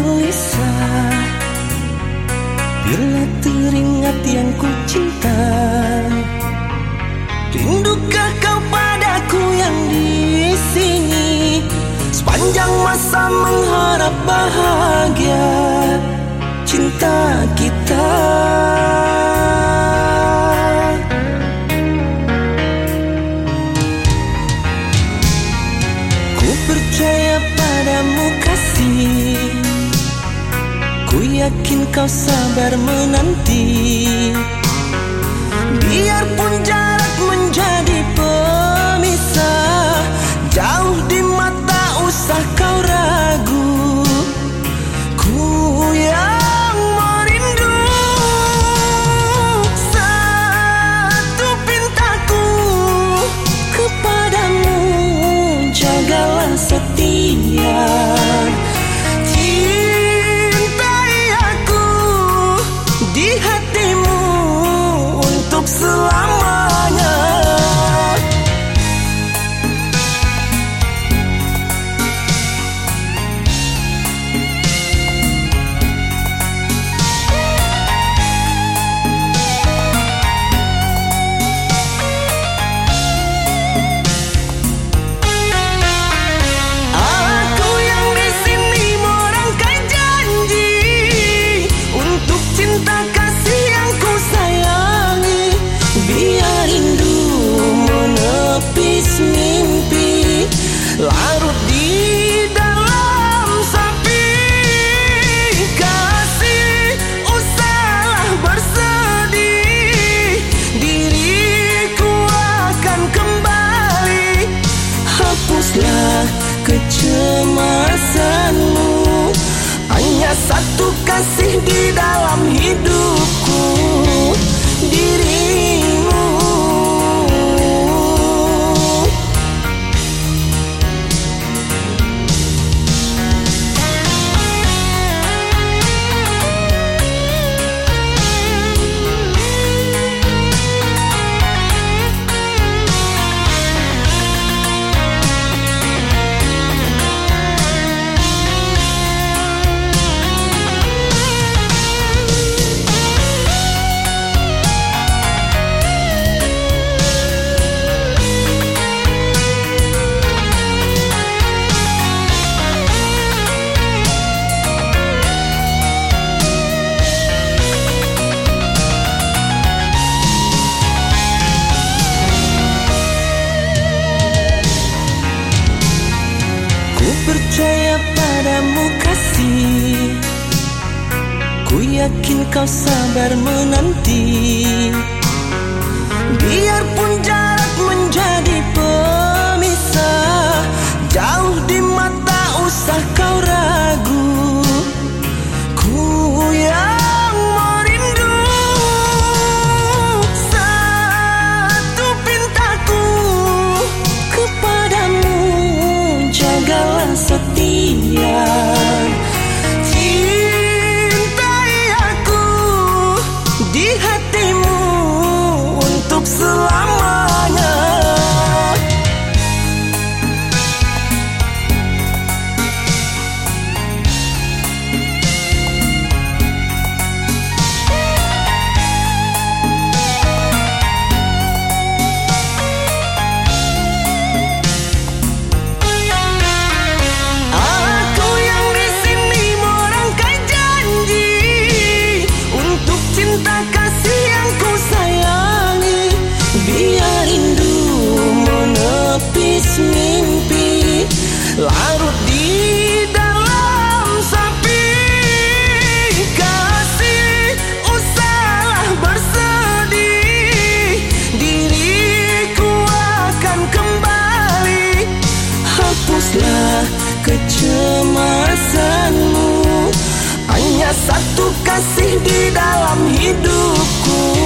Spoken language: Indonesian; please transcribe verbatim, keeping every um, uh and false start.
gelisah bila teringat yang ku cinta. Rindukah kau padaku yang di sini, sepanjang masa mengharap bahagia cinta kita. Ku percaya padamu kasih, ku yakin kau sabar menanti. Biarpun jarak menjadi pemisah, jauh di mata usah kau ragu. Ku yang merindu, satu pintaku kepadamu, jagalah setia. Cintai aku di hatimu untuk selamanya. Aku yang di sini merangkai janji untuk cinta kasih yang ku sayangi. Biar rindu menepis mimpi, larut di dalam sepi. Kasih usahlah bersedih, diriku akan kembali. Hapuslah kecemasanmu, hanya satu kasih di dalam hidupku, dirimu. Percaya padamu kasih, ku yakin kau sabar menanti. Biarpun jarak menjadi pemisah, jauh di mata usah kau ragu. Ku yang merindu, satu pintaku kepadamu, jagalah setia. Cintai aku di hatimu untuk selamanya. Mimpi larut di dalam sepi. Kasih usahlah bersedih, diriku akan kembali. Hapuslah kecemasanmu, hanya satu kasih di dalam hidupku.